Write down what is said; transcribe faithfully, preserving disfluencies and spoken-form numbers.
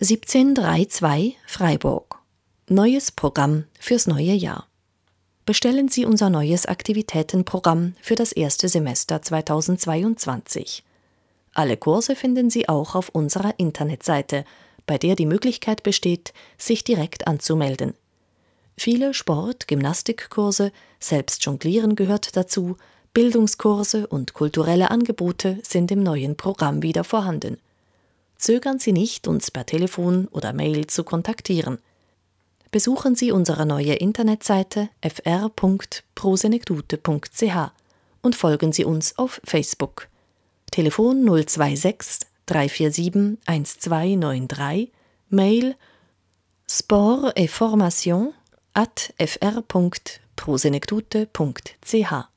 siebzehn zweiunddreißig Freiburg. Neues Programm fürs neue Jahr. Bestellen Sie unser neues Aktivitätenprogramm für das erste Semester zweitausendzweiundzwanzig. Alle Kurse finden Sie auch auf unserer Internetseite, bei der die Möglichkeit besteht, sich direkt anzumelden. Viele Sport-, Gymnastikkurse, selbst Jonglieren gehört dazu, Bildungskurse und kulturelle Angebote sind im neuen Programm wieder vorhanden. Zögern Sie nicht, uns per Telefon oder Mail zu kontaktieren. Besuchen Sie unsere neue Internetseite f r punkt prosenectute punkt c h und folgen Sie uns auf Facebook. Telefon null zwei sechs drei vier sieben eins zwei neun drei, Mail sport et formation at f r punkt prosenectute punkt c h.